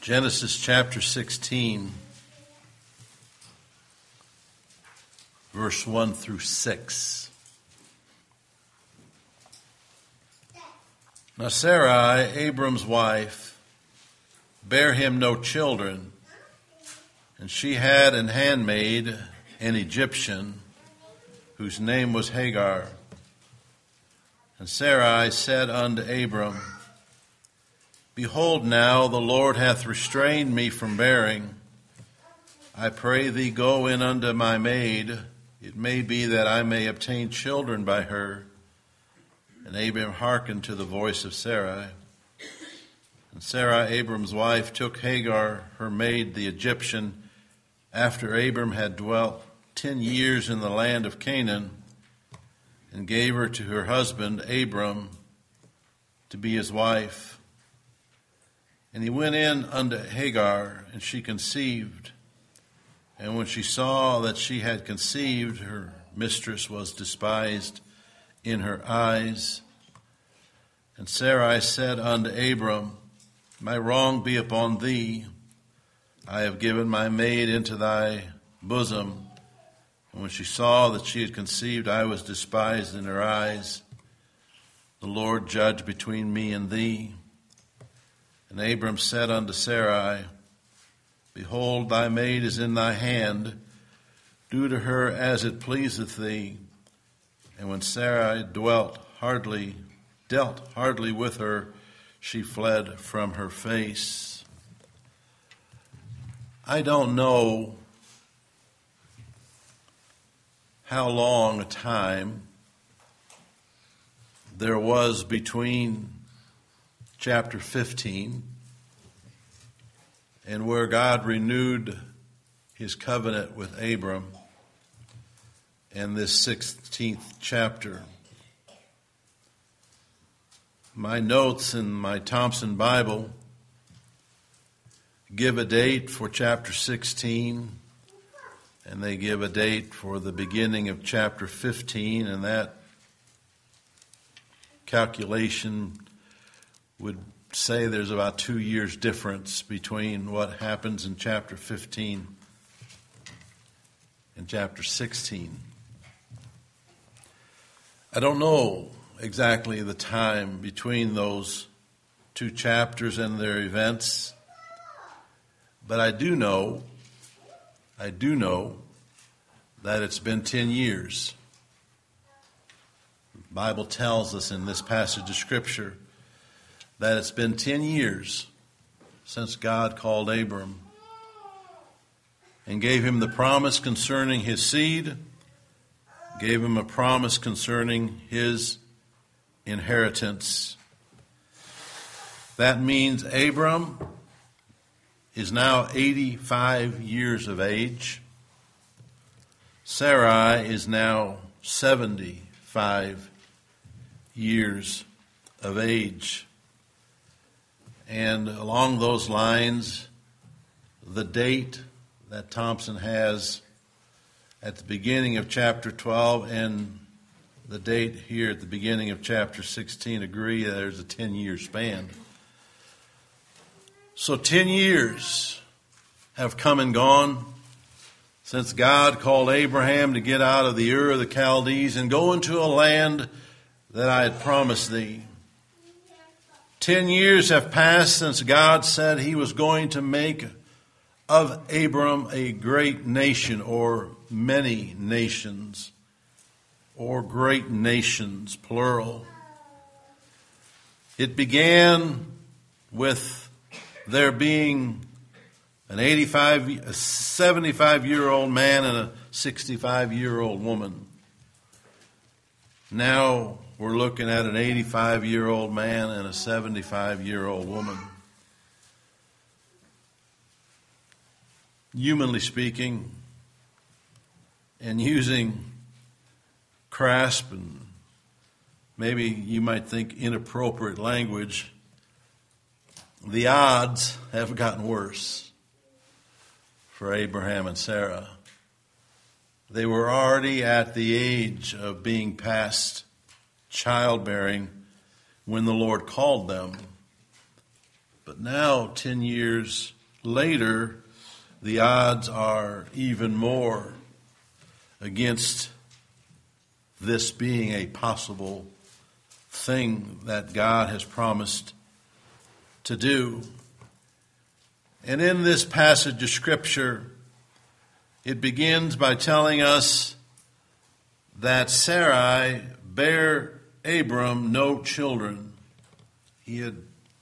Genesis chapter 16, verse 1 through 6. Now Sarai, Abram's wife, bare him no children, and she had an handmaid, an Egyptian, whose name was Hagar. And Sarai said unto Abram, Behold now, the Lord hath restrained me from bearing. I pray thee, go in unto my maid. It may be that I may obtain children by her. And Abram hearkened to the voice of Sarai. And Sarai, Abram's wife, took Hagar, her maid, the Egyptian, after Abram had dwelt 10 years in the land of Canaan, and gave her to her husband, Abram, to be his wife. And he went in unto Hagar, and she conceived. And when she saw that she had conceived, her mistress was despised in her eyes. And Sarai said unto Abram, My wrong be upon thee. I have given my maid into thy bosom. And when she saw that she had conceived, I was despised in her eyes. The Lord judge between me and thee. And Abram said unto Sarai, Behold, thy maid is in thy hand. Do to her as it pleaseth thee. And when Sarai dealt hardly with her, she fled from her face. I don't know how long a time there was between chapter 15 and where God renewed his covenant with Abram, and this 16th chapter. My notes in my Thompson Bible give a date for chapter 16, and they give a date for the beginning of chapter 15, and that calculation would say there's about 2 years difference between what happens in chapter 15 and chapter 16. I don't know exactly the time between those two chapters and their events, but I do know that it's been 10 years. The Bible tells us in this passage of Scripture that it's been 10 years since God called Abram and gave him the promise concerning his seed, gave him a promise concerning his inheritance. That means Abram is now 85 years of age. Sarai is now 75 years of age. And along those lines, the date that Thompson has at the beginning of chapter 12 and the date here at the beginning of chapter 16 agree that there's a 10-year span. So 10 years have come and gone since God called Abraham to get out of the Ur of the Chaldees and go into a land that I had promised thee. 10 years have passed since God said he was going to make of Abram a great nation, or many nations, or great nations, plural. It began with there being an 75-year-old man and a 65-year-old woman. Now we're looking at an 85-year-old man and a 75-year-old woman. Humanly speaking, and using crass and maybe you might think inappropriate language, the odds have gotten worse for Abraham and Sarah. They were already at the age of being past childbearing when the Lord called them. But now, 10 years later, the odds are even more against this being a possible thing that God has promised to do. And in this passage of Scripture, it begins by telling us that Sarai bare Abram no children. He had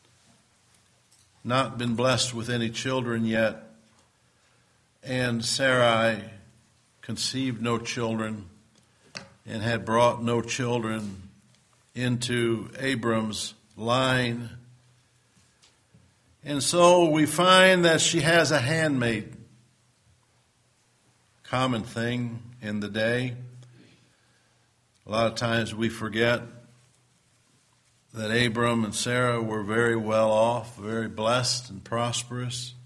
not been blessed with any children yet, and Sarai conceived no children and had brought no children into Abram's line. And so we find that she has a handmaid. Common thing in the day. A lot of times we forget that Abram and Sarah were very well off, very blessed and prosperous.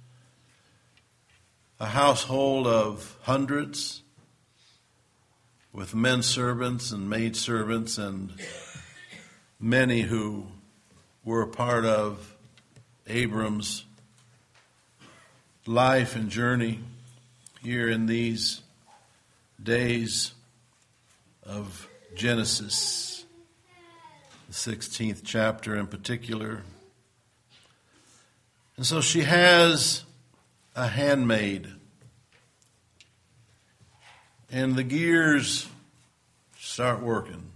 A household of hundreds with men servants and maid servants and many who were a part of Abram's life and journey here in these days of Genesis, the 16th chapter in particular. And so she has a handmaid. And the gears start working.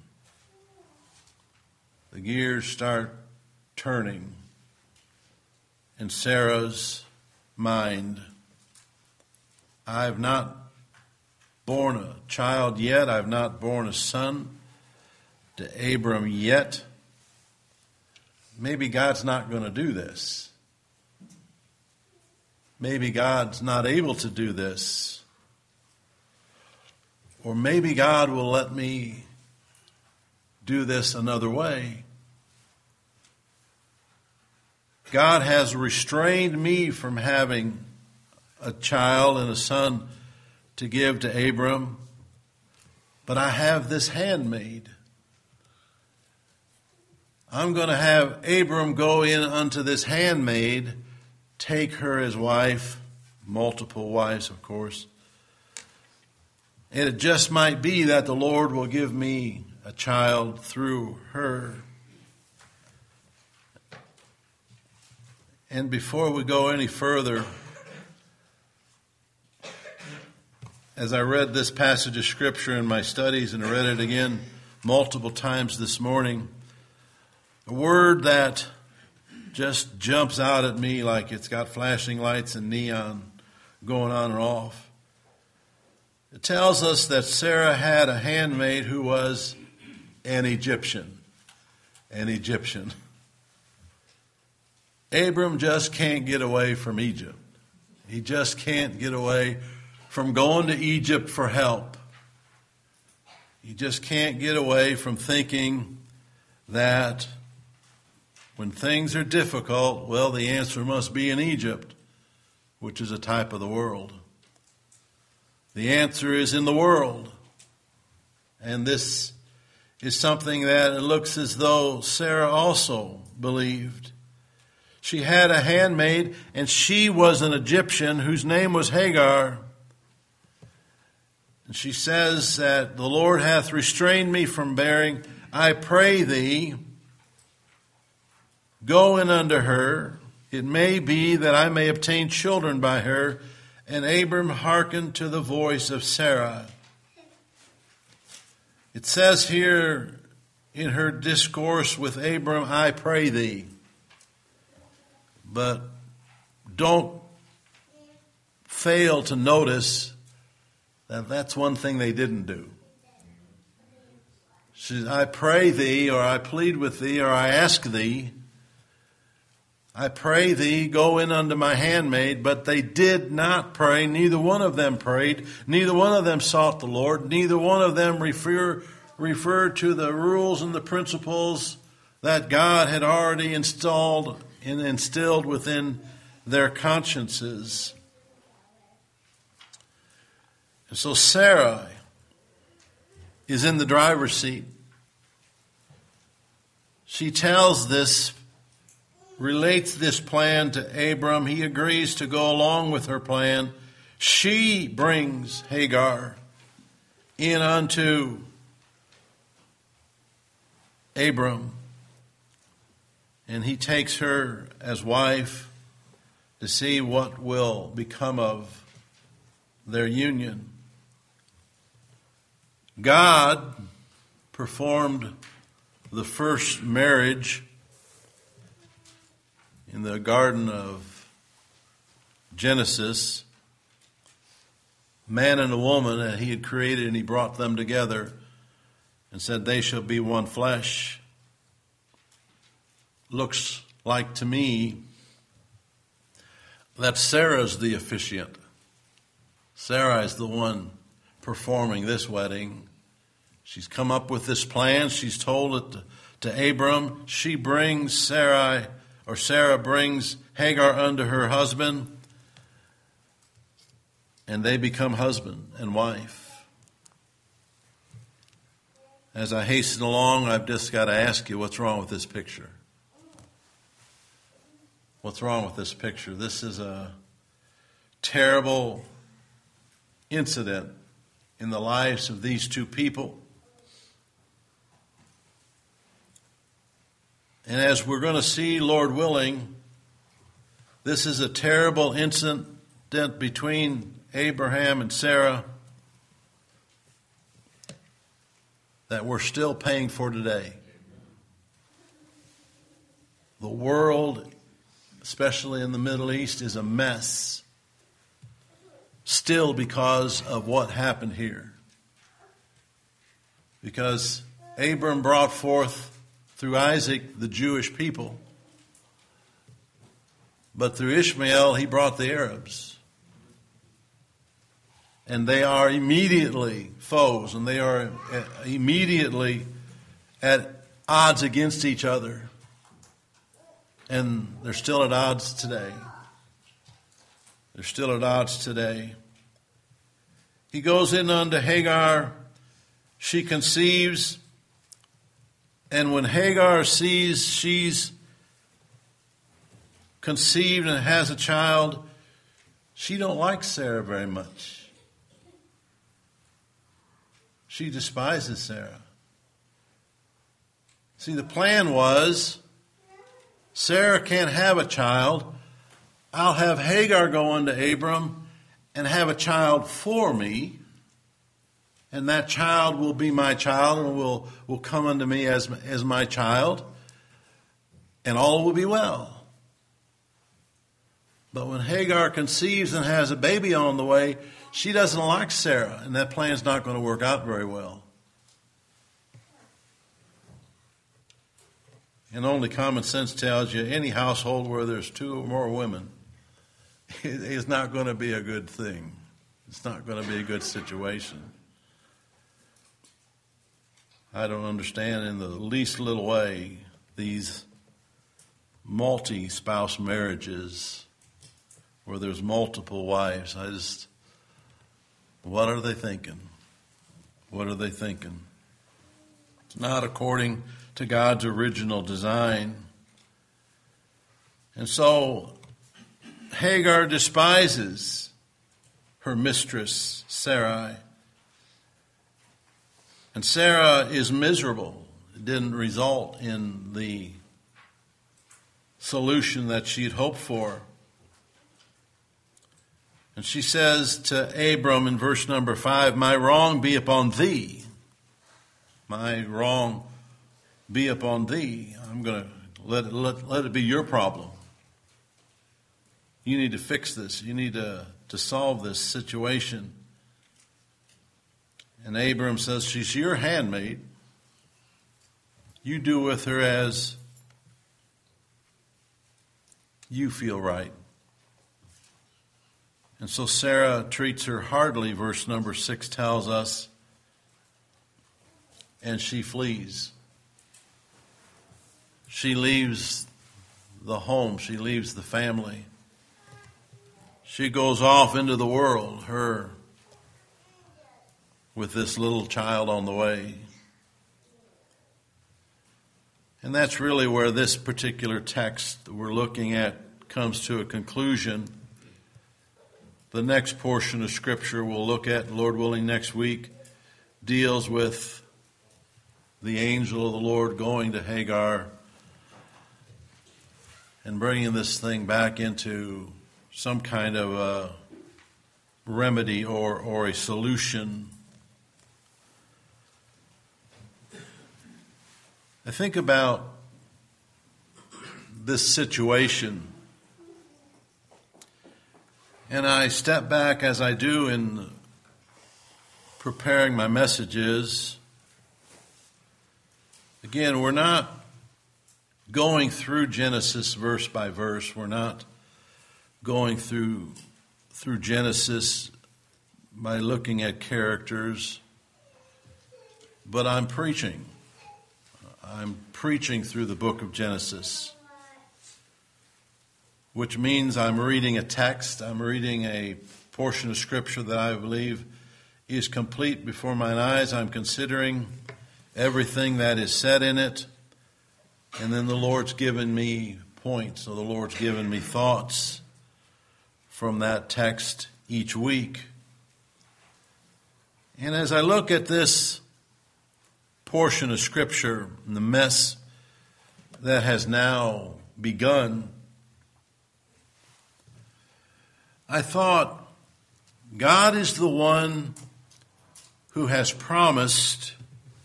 The gears start turning in Sarah's mind. I've not born a child yet. I've not born a son to Abram yet. Maybe God's not going to do this. Maybe God's not able to do this. Or maybe God will let me do this another way. God has restrained me from having a child and a son to give to Abram, but I have this handmaid. I'm going to have Abram go in unto this handmaid, take her as wife, multiple wives, of course. And it just might be that the Lord will give me a child through her. And before we go any further, as I read this passage of Scripture in my studies and I read it again multiple times this morning, a word that just jumps out at me like it's got flashing lights and neon going on and off. It tells us that Sarah had a handmaid who was an Egyptian. An Egyptian. Abram just can't get away from Egypt. He just can't get away from going to Egypt for help. He just can't get away from thinking that when things are difficult, well, the answer must be in Egypt, which is a type of the world. The answer is in the world. And this is something that it looks as though Sarah also believed. She had a handmaid, and she was an Egyptian whose name was Hagar. And she says that the Lord hath restrained me from bearing. I pray thee, go in unto her. It may be that I may obtain children by her. And Abram hearkened to the voice of Sarah. It says here in her discourse with Abram, I pray thee. But don't fail to notice that that's one thing they didn't do. She says, I pray thee, or I plead with thee, or I ask thee. I pray thee, go in unto my handmaid. But they did not pray. Neither one of them prayed. Neither one of them sought the Lord. Neither one of them referred to the rules and the principles that God had already installed and instilled within their consciences. And so Sarah is in the driver's seat. She tells this relates this plan to Abram. He agrees to go along with her plan. She brings Hagar in unto Abram, and he takes her as wife to see what will become of their union. God performed the first marriage in the Garden of Genesis. Man and a woman that he had created, and he brought them together and said, they shall be one flesh. Looks like to me that Sarah's the officiant. Sarah is the one performing this wedding. She's come up with this plan. She's told it to Abram. She brings Sarah brings Hagar unto her husband, and they become husband and wife. As I hasten along, I've just got to ask you, what's wrong with this picture? What's wrong with this picture? This is a terrible incident in the lives of these two people. And as we're going to see, Lord willing, this is a terrible incident between Abraham and Sarah that we're still paying for today. The world, especially in the Middle East, is a mess still because of what happened here. Because Abram brought forth through Isaac the Jewish people, but through Ishmael he brought the Arabs. And they are immediately foes, and they are immediately at odds against each other. And they're still at odds today. They're still at odds today. He goes in unto Hagar. She conceives. And when Hagar sees she's conceived and has a child, she don't like Sarah very much. She despises Sarah. See, the plan was, Sarah can't have a child. I'll have Hagar go unto Abram and have a child for me. And that child will be my child and will come unto me as my child. And all will be well. But when Hagar conceives and has a baby on the way, she doesn't like Sarah. And that plan's not going to work out very well. And only common sense tells you any household where there's two or more women is not going to be a good thing. It's not going to be a good situation. I don't understand in the least little way these multi-spouse marriages where there's multiple wives. What are they thinking? What are they thinking? It's not according to God's original design. And so Hagar despises her mistress, Sarai. And Sarah is miserable. It didn't result in the solution that she'd hoped for. And she says to Abram in verse number 5, my wrong be upon thee. My wrong be upon thee. I'm going to let it be your problem. You need to fix this. You need to solve this situation. And Abram says, she's your handmaid. You do with her as you feel right. And so Sarah treats her hardly, verse number 6 tells us, and she flees. She leaves the home. She leaves the family. She goes off into the world, her with this little child on the way. And that's really where this particular text that we're looking at comes to a conclusion. The next portion of Scripture we'll look at, Lord willing, next week, deals with the angel of the Lord going to Hagar and bringing this thing back into some kind of a remedy or a solution. I think about this situation, and I step back as I do in preparing my messages. Again, we're not going through Genesis verse by verse. We're not going through Genesis by looking at characters, but I'm preaching. I'm preaching through the book of Genesis, which means I'm reading a text. I'm reading a portion of Scripture that I believe is complete before mine eyes. I'm considering everything that is said in it, and then the Lord's given me points, or the Lord's given me thoughts from that text each week. And as I look at this portion of Scripture and the mess that has now begun, I thought, God is the one who has promised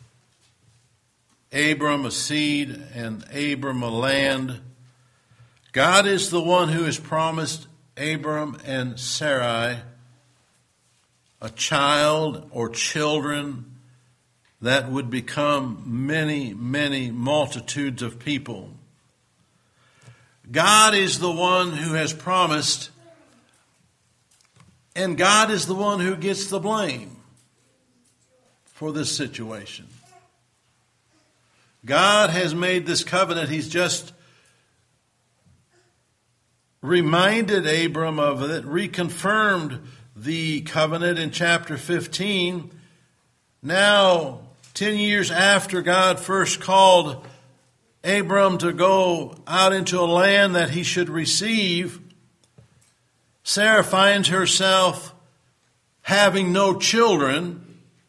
Abram a seed and Abram a land. God is the one who has promised Abram and Sarai a child or children that would become many, many multitudes of people. God is the one who has promised, and God is the one who gets the blame for this situation. God has made this covenant. He's just reminded Abram of it, reconfirmed the covenant in chapter 15. Now, 10 years after God first called Abram to go out into a land that he should receive, Sarah finds herself having no children.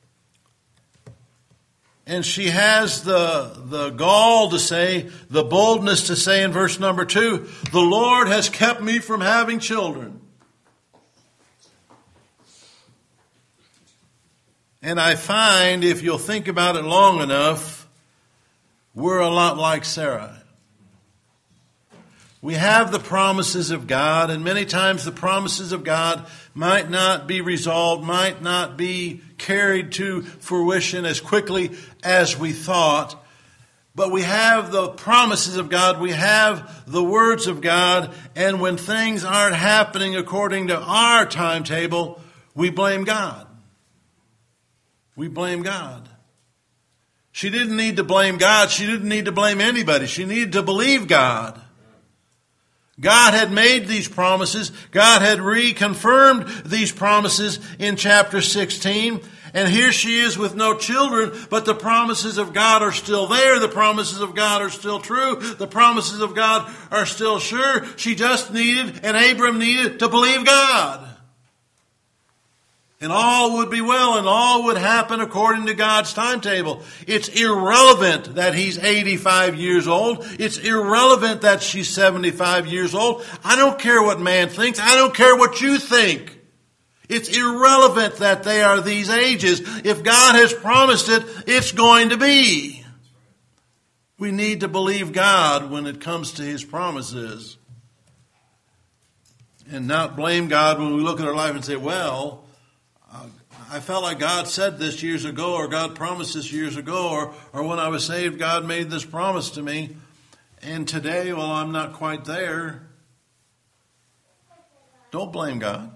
And she has the gall to say, the boldness to say in verse number 2, the Lord has kept me from having children. And I find, if you'll think about it long enough, we're a lot like Sarah. We have the promises of God, and many times the promises of God might not be resolved, might not be carried to fruition as quickly as we thought. But we have the promises of God, we have the words of God, and when things aren't happening according to our timetable, we blame God. We blame God. She didn't need to blame God. She didn't need to blame anybody. She needed to believe God. God had made these promises. God had reconfirmed these promises in chapter 16. And here she is with no children, but the promises of God are still there. The promises of God are still true. The promises of God are still sure. She just needed, and Abram needed, to believe God. And all would be well, and all would happen according to God's timetable. It's irrelevant that he's 85 years old. It's irrelevant that she's 75 years old. I don't care what man thinks. I don't care what you think. It's irrelevant that they are these ages. If God has promised it, it's going to be. We need to believe God when it comes to his promises. And not blame God when we look at our life and say, well, I felt like God said this years ago, or God promised this years ago, or when I was saved, God made this promise to me. And today, well, I'm not quite there. Don't blame God.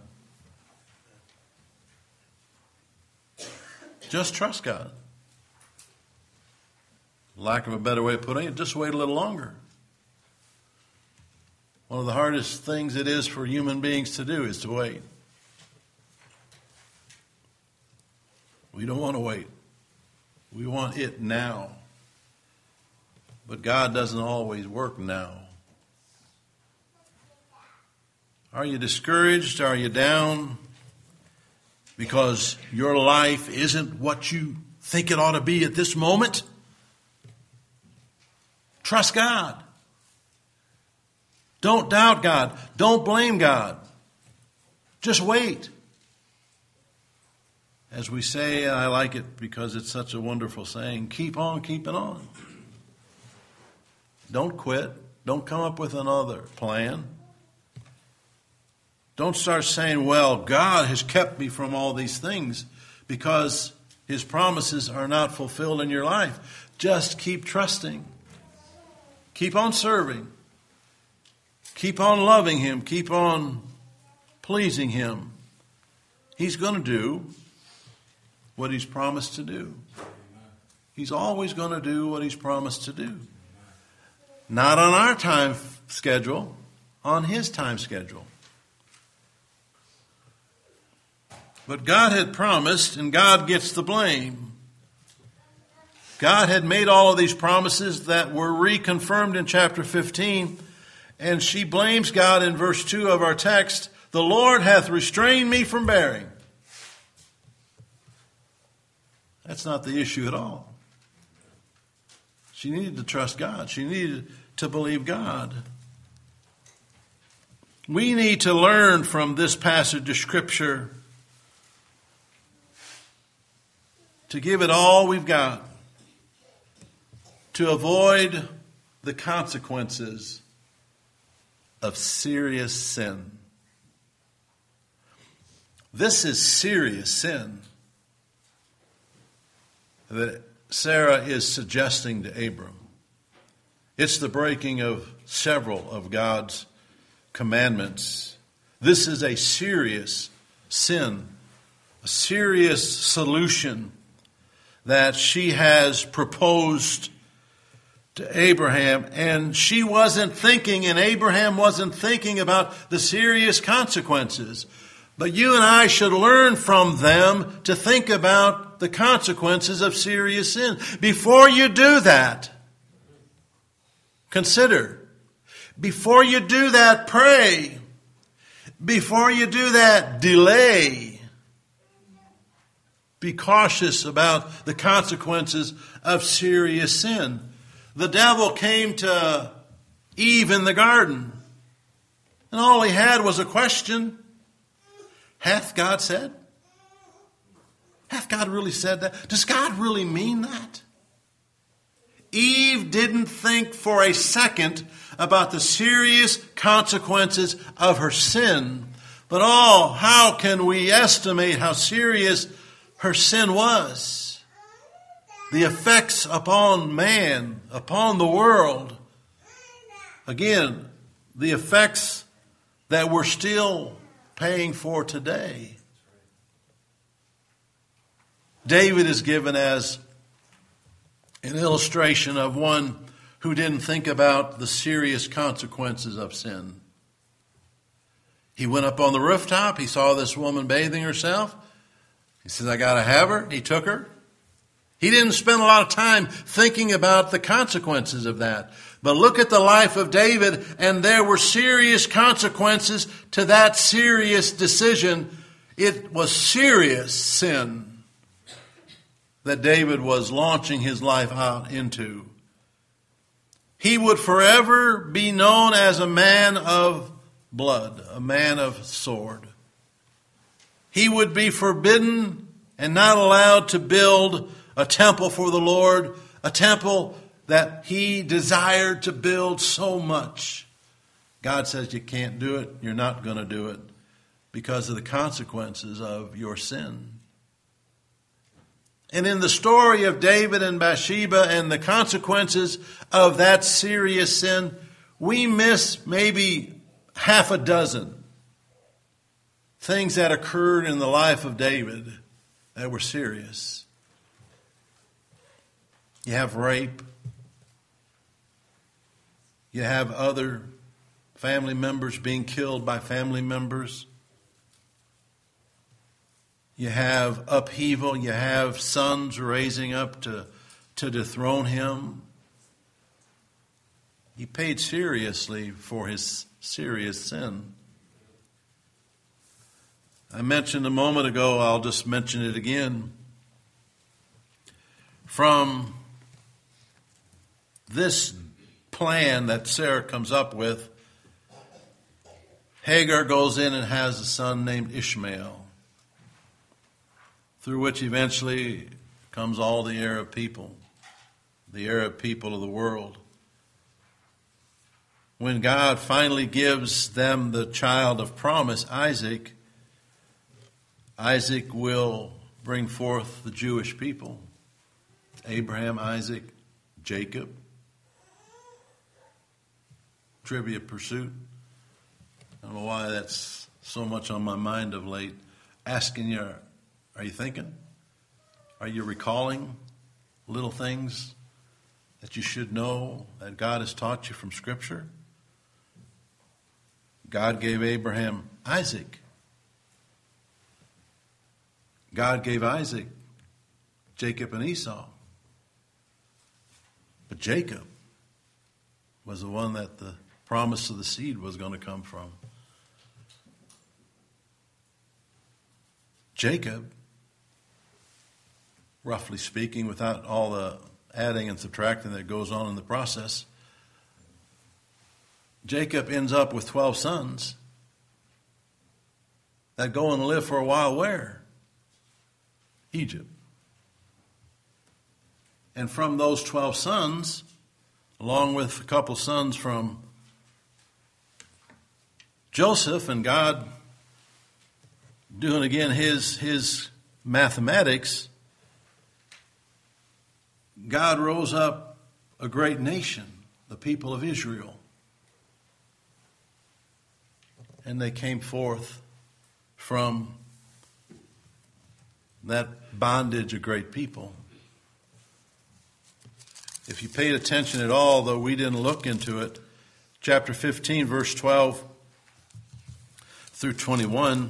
Just trust God. Lack of a better way of putting it, just wait a little longer. One of the hardest things it is for human beings to do is to wait. We don't want to wait. We want it now. But God doesn't always work now. Are you discouraged? Are you down? Because your life isn't what you think it ought to be at this moment? Trust God. Don't doubt God. Don't blame God. Just wait. As we say, and I like it because it's such a wonderful saying, keep on keeping on. Don't quit. Don't come up with another plan. Don't start saying, well, God has kept me from all these things because His promises are not fulfilled in your life. Just keep trusting. Keep on serving. Keep on loving Him. Keep on pleasing Him. He's going to do what He's promised to do. He's always going to do what He's promised to do. Not on our time schedule, on His time schedule. But God had promised, and God gets the blame. God had made all of these promises that were reconfirmed in chapter 15, and she blames God in verse 2 of our text. The Lord hath restrained me from bearing. That's not the issue at all. She needed to trust God. She needed to believe God. We need to learn from this passage of Scripture to give it all we've got, to avoid the consequences of serious sin. This is serious sin that Sarah is suggesting to Abram. It's the breaking of several of God's commandments. This is a serious sin, a serious solution that she has proposed to Abraham. And she wasn't thinking, and Abraham wasn't thinking about the serious consequences. But you and I should learn from them to think about the consequences of serious sin. Before you do that, consider. Before you do that, pray. Before you do that, delay. Be cautious about the consequences of serious sin. The devil came to Eve in the garden, and all he had was a question. Hath God said? Hath God really said that? Does God really mean that? Eve didn't think for a second about the serious consequences of her sin. But how can we estimate how serious her sin was? The effects upon man, upon the world. Again, the effects that we're still paying for today. David is given as an illustration of one who didn't think about the serious consequences of sin. He went up on the rooftop. He saw this woman bathing herself. He says, I got to have her. He took her. He didn't spend a lot of time thinking about the consequences of that. But look at the life of David, and there were serious consequences to that serious decision. It was serious sin that David was launching his life out into. He would forever be known as a man of blood, a man of sword. He would be forbidden and not allowed to build a temple for the Lord, a temple that he desired to build so much. God says you can't do it, you're not going to do it because of the consequences of your sin. And in the story of David and Bathsheba and the consequences of that serious sin, we miss maybe half a dozen things that occurred in the life of David that were serious. You have rape. You have other family members being killed by family members. You have upheaval. You have sons raising up to dethrone him. He paid seriously for his serious sin. I mentioned a moment ago, I'll just mention it again. From this plan that Sarah comes up with, Hagar goes in and has a son named Ishmael, through which eventually comes all the Arab people of the world. When God finally gives them the child of promise, Isaac will bring forth the Jewish people. Abraham, Isaac, Jacob. Trivia pursuit. I don't know why that's so much on my mind of late. Asking you, are you thinking? Are you recalling little things that you should know that God has taught you from Scripture? God gave Abraham Isaac. God gave Isaac Jacob and Esau. But Jacob was the one that the promise of the seed was going to come from. Jacob, roughly speaking, without all the adding and subtracting that goes on in the process, Jacob ends up with 12 sons that go and live for a while where? Egypt. And from those 12 sons, along with a couple sons from Joseph, and God doing again his mathematics, God rose up a great nation, the people of Israel. And they came forth from that bondage of great people. If you paid attention at all, though we didn't look into it, chapter 15, verse 12 through 21,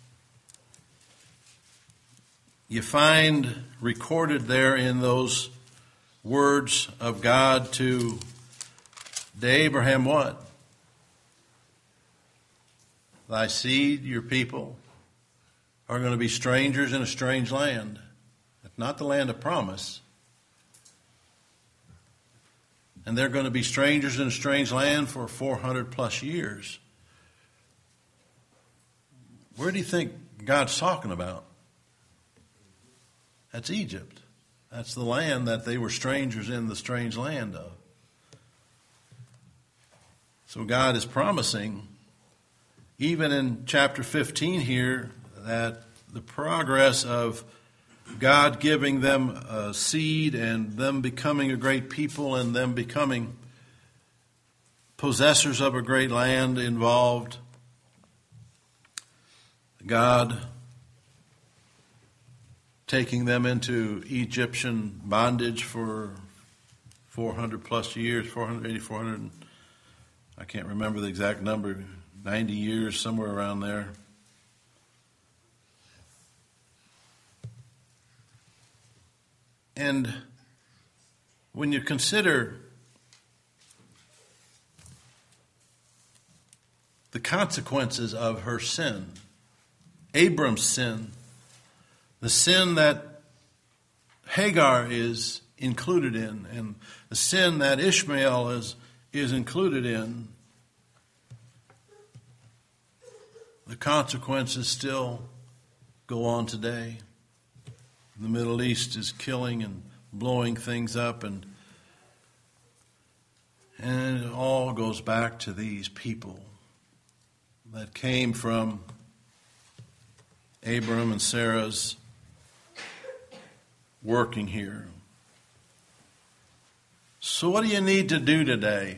you find recorded there in those words of God to Abraham what? Thy seed, your people, are going to be strangers in a strange land. It's not the land of promise. And they're going to be strangers in a strange land for 400 plus years. Where do you think God's talking about? That's Egypt. That's the land that they were strangers in, the strange land of. So God is promising, even in chapter 15 here, that the progress of God giving them a seed and them becoming a great people and them becoming possessors of a great land involved God taking them into Egyptian bondage for 400 plus years, 480, 400, I can't remember the exact number, 90 years, somewhere around there. And when you consider the consequences of her sin, Abram's sin, the sin that Hagar is included in, and the sin that Ishmael is included in, the consequences still go on today. The Middle East is killing and blowing things up, and it all goes back to these people that came from Abram and Sarah's working here. So what do you need to do today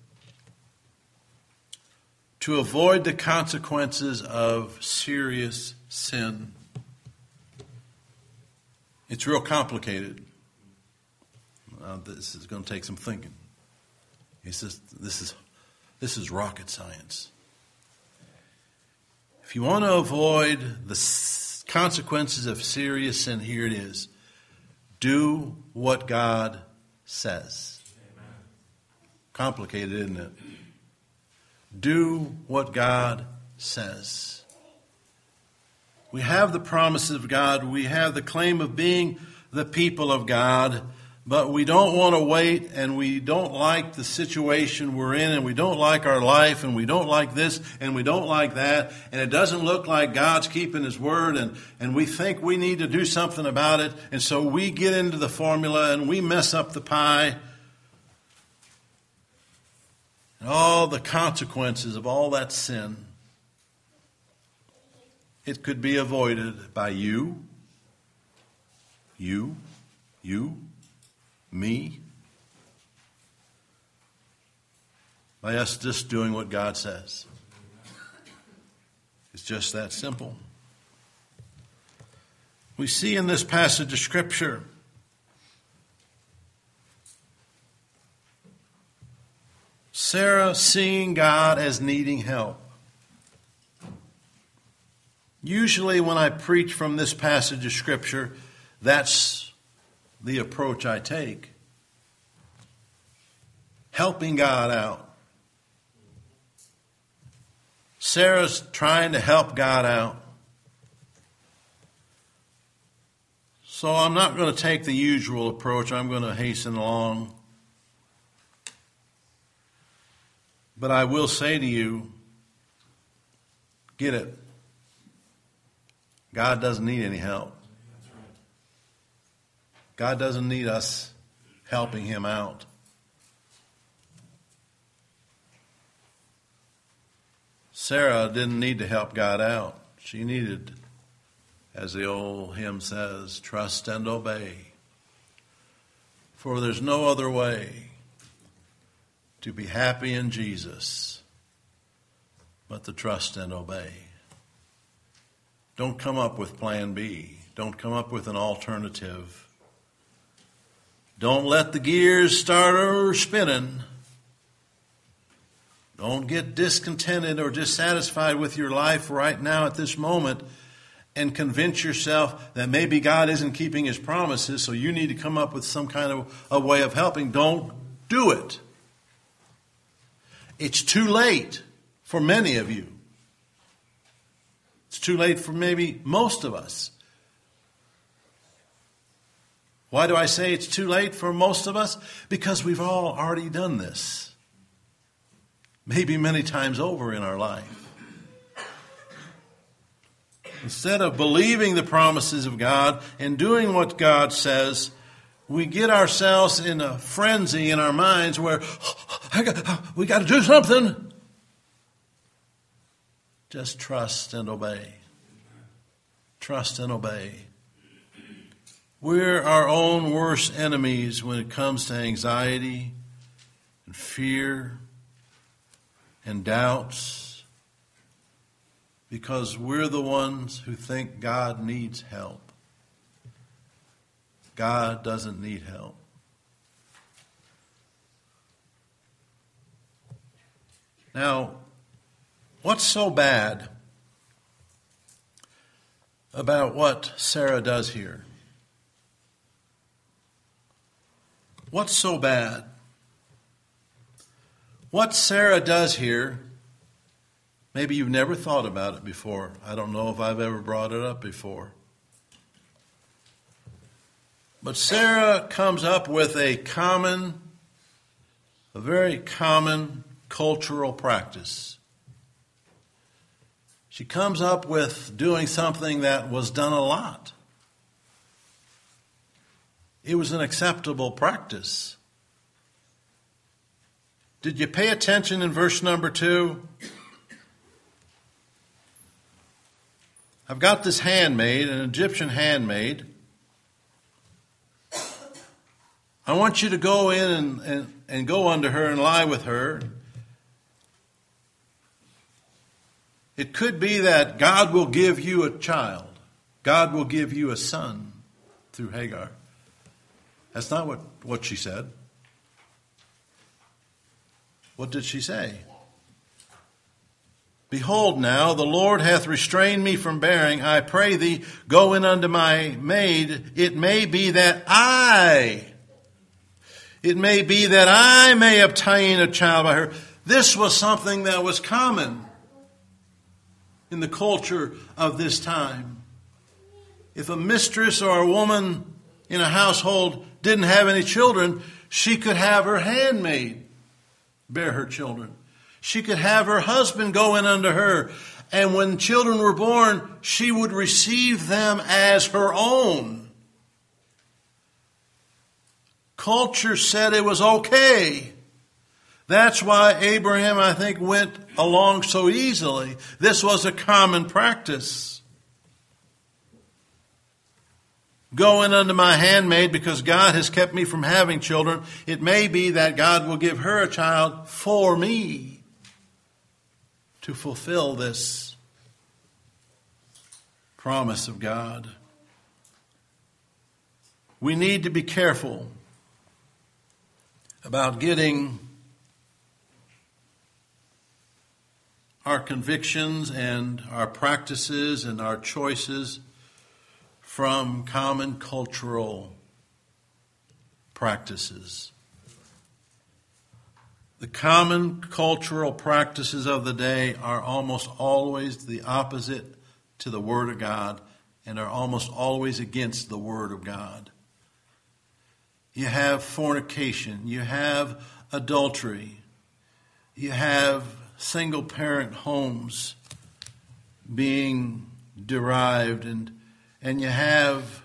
to avoid the consequences of serious sin? It's real complicated. This is going to take some thinking. He says this is rocket science. If you want to avoid the consequences of serious sin, here it is. Do what God says. Amen. complicated, isn't it? Do what God says. We have the promises of God. We have the claim of being the people of God. But we don't want to wait, and we don't like the situation we're in, and we don't like our life, and we don't like this, and we don't like that, and it doesn't look like God's keeping His word, and we think we need to do something about it, and so we get into the formula, and we mess up the pie. And all the consequences of all that sin, it could be avoided by you, me, by us just doing what God says. It's just that simple. We see in this passage of Scripture Sarah seeing God as needing help. Usually when I preach from this passage of Scripture, that's the approach I take. Helping God out. Sarah's trying to help God out. So I'm not going to take the usual approach. I'm going to hasten along. But I will say to you, get it. God doesn't need any help. God doesn't need us helping Him out. Sarah didn't need to help God out. She needed, as the old hymn says, trust and obey. For there's no other way to be happy in Jesus but to trust and obey. Don't come up with plan B. Don't come up with an alternative. Don't let the gears start spinning. Don't get discontented or dissatisfied with your life right now at this moment and convince yourself that maybe God isn't keeping His promises, so you need to come up with some kind of a way of helping. Don't do it. It's too late for many of you. It's too late for maybe most of us. Why do I say it's too late for most of us? Because we've all already done this. Maybe many times over in our life. Instead of believing the promises of God and doing what God says, we get ourselves in a frenzy in our minds where we got to do something. Just trust and obey. Trust and obey. We're our own worst enemies when it comes to anxiety and fear and doubts, because we're the ones who think God needs help. God doesn't need help. Now, what's so bad about what Sarah does here? What's so bad? What Sarah does here, maybe you've never thought about it before. I don't know if I've ever brought it up before. But Sarah comes up with a very common cultural practice. She comes up with doing something that was done a lot. It was an acceptable practice. Did you pay attention in verse number 2? I've got this handmaid, an Egyptian handmaid. I want you to go in and go unto her and lie with her. It could be that God will give you a child. God will give you a son through Hagar. That's not what she said. What did she say? Behold now, the Lord hath restrained me from bearing. I pray thee, go in unto my maid. It may be that I It may be that I may obtain a child by her. This was something that was common in the culture of this time. If a mistress or a woman in a household didn't have any children, she could have her handmaid bear her children. She could have her husband go in unto her. And when children were born, she would receive them as her own. Culture said it was okay. That's why Abraham, I think, went along so easily. This was a common practice. Go in unto my handmaid, because God has kept me from having children. It may be that God will give her a child for me to fulfill this promise of God. We need to be careful about getting our convictions and our practices and our choices from common cultural practices. The common cultural practices of the day are almost always the opposite to the Word of God and are almost always against the Word of God. You have fornication, you have adultery, you have single-parent homes being derived, and you have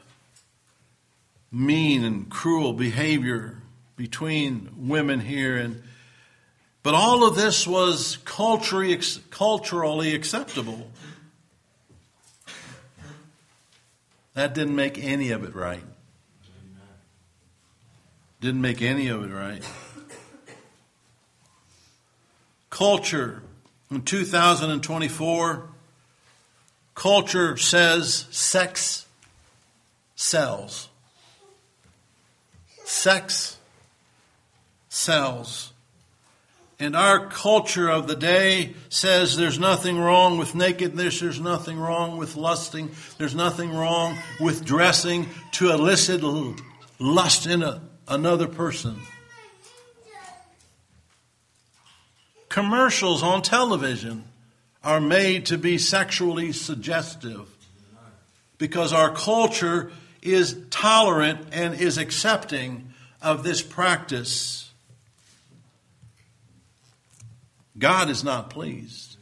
mean and cruel behavior between women here. But all of this was culturally acceptable. That didn't make any of it right. Didn't make any of it right. Culture in 2024, culture says sex sells. Sex sells. And our culture of the day says there's nothing wrong with nakedness, there's nothing wrong with lusting, there's nothing wrong with dressing to elicit lust in another person. Commercials on television are made to be sexually suggestive because our culture is tolerant and is accepting of this practice. God is not pleased.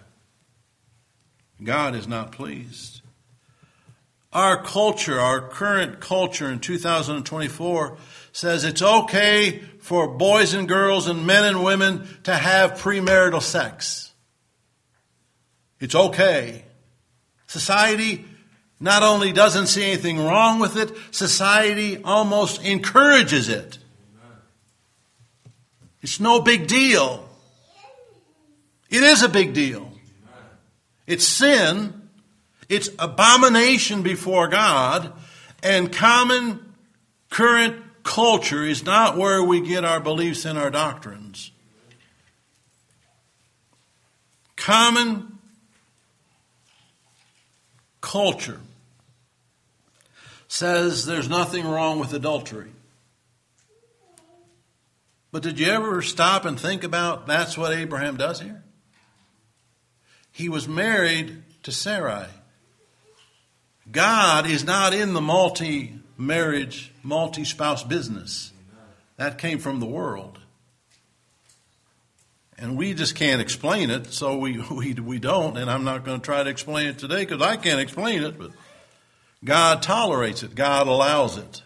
God is not pleased. Our culture, our current culture in 2024 says it's okay for boys and girls and men and women to have premarital sex. It's okay. Society not only doesn't see anything wrong with it, society almost encourages it. It's no big deal. It is a big deal. It's sin. It's abomination before God. And common current culture is not where we get our beliefs and our doctrines. Common culture says there's nothing wrong with adultery. But did you ever stop and think about that's what Abraham does here? He was married to Sarai. God is not in the multi-marriage, multi-spouse business. That came from the world. And we just can't explain it, so we don't. And I'm not going to try to explain it today because I can't explain it. But God tolerates it. God allows it.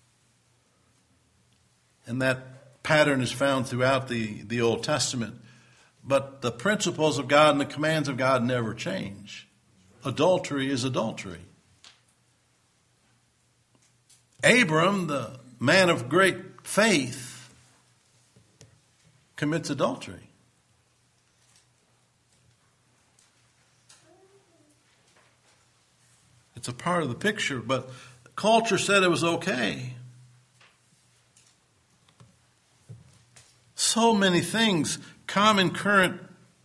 And that pattern is found throughout the Old Testament. But the principles of God and the commands of God never change. Adultery is adultery. Abram, the man of great faith, commits adultery. It's a part of the picture, but culture said it was okay. So many things. Common current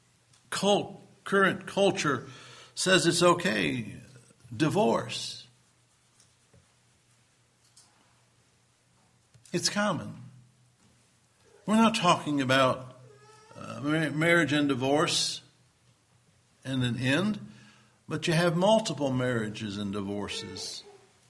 culture says it's okay. Divorce. It's common. We're not talking about marriage and divorce and an end, but you have multiple marriages and divorces.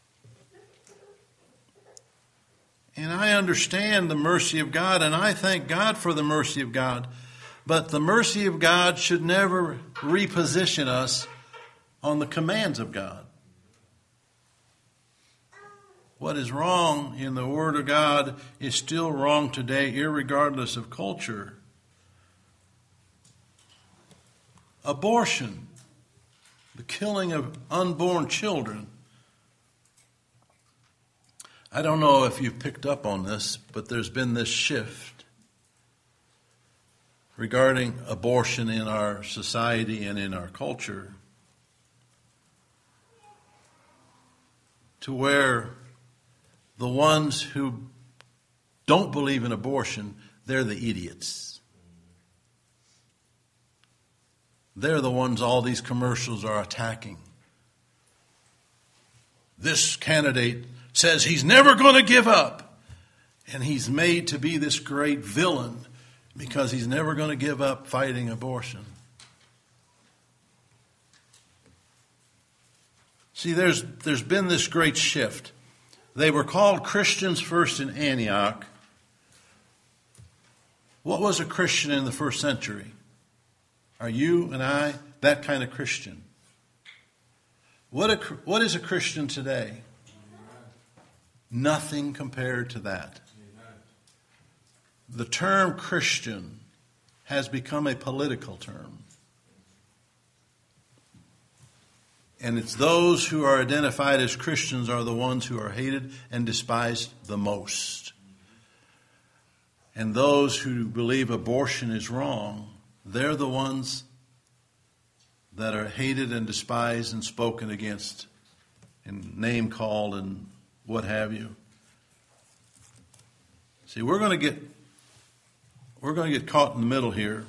And I understand the mercy of God, and I thank God for the mercy of God. But the mercy of God should never reposition us on the commands of God. What is wrong in the Word of God is still wrong today, irregardless of culture. Abortion, the killing of unborn children. I don't know if you've picked up on this, but there's been this shift regarding abortion in our society and in our culture to where the ones who don't believe in abortion, they're the idiots. They're the ones all these commercials are attacking. This candidate says he's never going to give up. And he's made to be this great villain because he's never going to give up fighting abortion. See, there's been this great shift. They were called Christians first in Antioch. What was a Christian in the first century? Are you and I that kind of Christian? What is a Christian today? Nothing compared to that. The term Christian has become a political term. And it's those who are identified as Christians are the ones who are hated and despised the most. And those who believe abortion is wrong, they're the ones that are hated and despised and spoken against and name called and what have you. See, we're going to get caught in the middle here.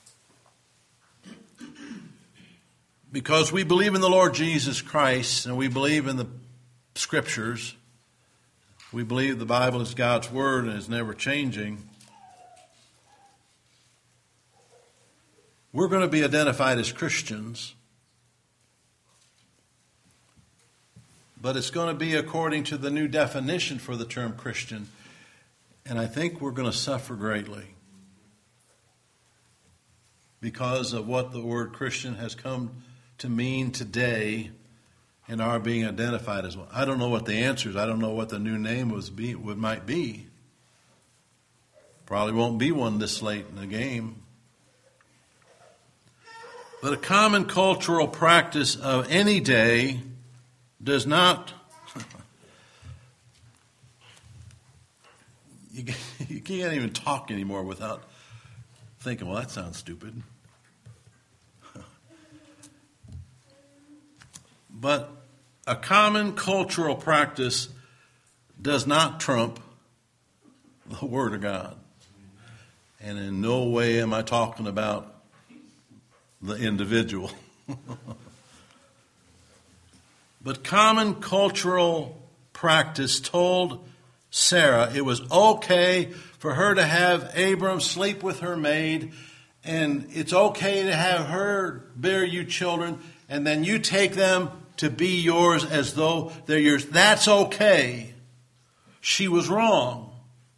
Because we believe in the Lord Jesus Christ and we believe in the Scriptures. We believe the Bible is God's Word and is never changing. We're going to be identified as Christians. But it's going to be according to the new definition for the term Christian. And I think we're going to suffer greatly because of what the word Christian has come to mean today in our being identified as one. I don't know what the answer is. I don't know what the new name might be. Probably won't be one this late in the game. But a common cultural practice of any day does not, you can't even talk anymore without thinking, well, that sounds stupid. But a common cultural practice does not trump the Word of God. And in no way am I talking about the individual. But common cultural practice told Sarah it was okay for her to have Abram sleep with her maid, and it's okay to have her bear you children, and then you take them to be yours as though they're yours. That's okay. She was wrong.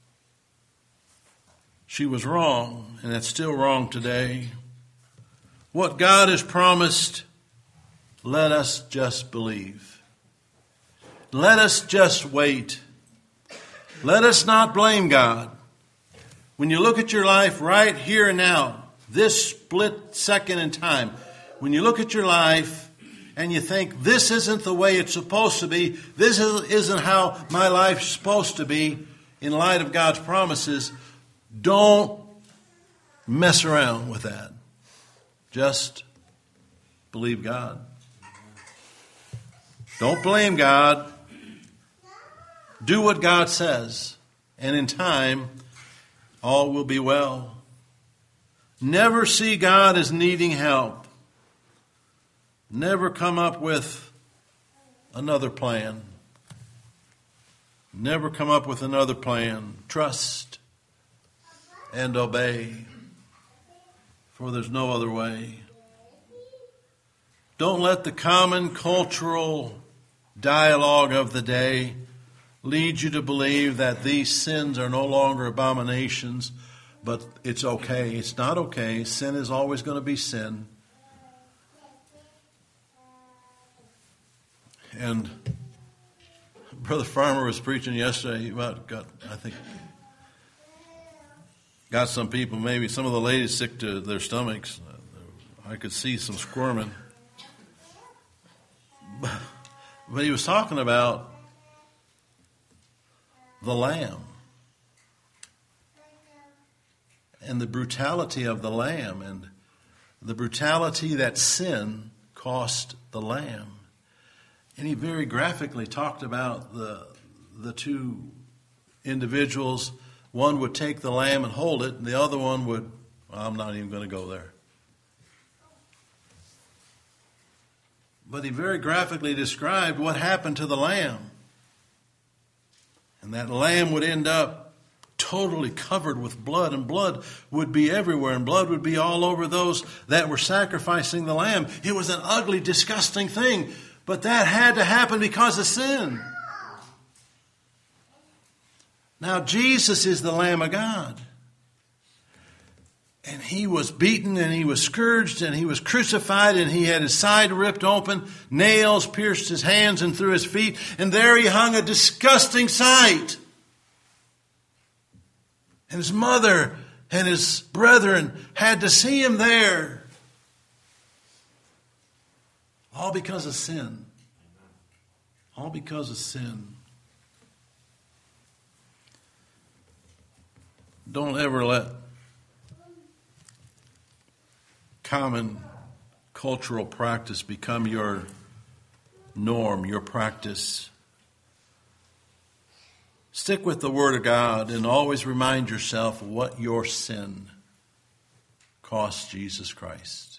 She was wrong, and that's still wrong today. What God has promised, let us just believe. Let us just wait. Let us not blame God. When you look at your life right here and now, this split second in time, when you look at your life and you think, this isn't the way it's supposed to be, this isn't how my life's supposed to be in light of God's promises, don't mess around with that. Just believe God. Don't blame God. Do what God says. And in time, all will be well. Never see God as needing help. Never come up with another plan. Never come up with another plan. Trust and obey, for there's no other way. Don't let the common cultural dialogue of the day lead you to believe that these sins are no longer abominations, but it's okay. It's not okay. Sin is always going to be sin. And Brother Farmer was preaching yesterday about got some people, maybe some of the ladies sick to their stomachs. I could see some squirming. But he was talking about the lamb and the brutality of the lamb and the brutality that sin cost the lamb. And he very graphically talked about the two individuals. One would take the lamb and hold it, and the other one would, I'm not even going to go there. But he very graphically described what happened to the lamb. And that lamb would end up totally covered with blood, and blood would be everywhere, and blood would be all over those that were sacrificing the lamb. It was an ugly, disgusting thing, but that had to happen because of sin. Now, Jesus is the Lamb of God. And he was beaten, and he was scourged, and he was crucified, and he had his side ripped open, nails pierced his hands and through his feet, and there he hung, a disgusting sight. And his mother and his brethren had to see him there. All because of sin. All because of sin. Don't ever let common cultural practice become your norm, your practice. Stick with the Word of God and always remind yourself what your sin cost Jesus Christ.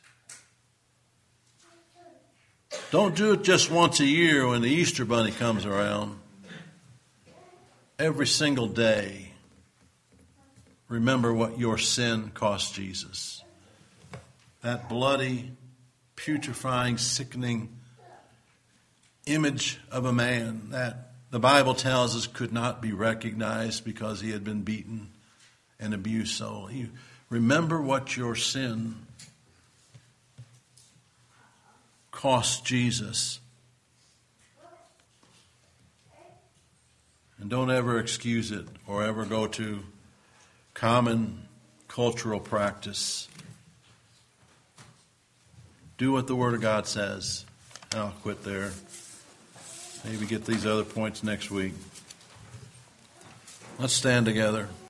Don't do it just once a year when the Easter Bunny comes around. Every single day, remember what your sin cost Jesus. That bloody, putrefying, sickening image of a man that the Bible tells us could not be recognized because he had been beaten and abused so. Remember what your sin cost Jesus. And don't ever excuse it or ever go to common cultural practice. Do what the Word of God says. And I'll quit there. Maybe get these other points next week. Let's stand together.